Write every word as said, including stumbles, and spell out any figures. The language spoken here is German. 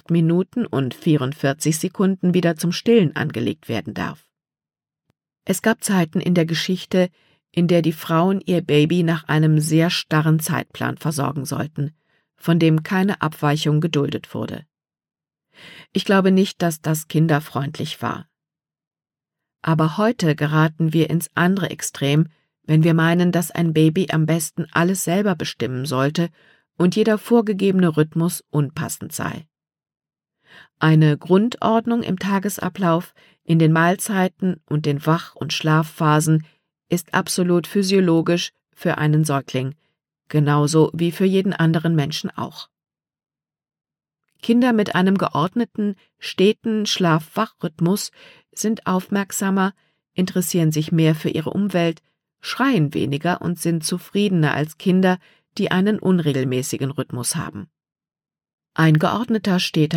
acht Minuten und vierundvierzig Sekunden wieder zum Stillen angelegt werden darf. Es gab Zeiten in der Geschichte, in der die Frauen ihr Baby nach einem sehr starren Zeitplan versorgen sollten, von dem keine Abweichung geduldet wurde. Ich glaube nicht, dass das kinderfreundlich war. Aber heute geraten wir ins andere Extrem, wenn wir meinen, dass ein Baby am besten alles selber bestimmen sollte und jeder vorgegebene Rhythmus unpassend sei. Eine Grundordnung im Tagesablauf, in den Mahlzeiten und den Wach- und Schlafphasen ist absolut physiologisch für einen Säugling, genauso wie für jeden anderen Menschen auch. Kinder mit einem geordneten, steten Schlaf-Wach-Rhythmus sind aufmerksamer, interessieren sich mehr für ihre Umwelt, schreien weniger und sind zufriedener als Kinder, die einen unregelmäßigen Rhythmus haben. Ein geordneter, steter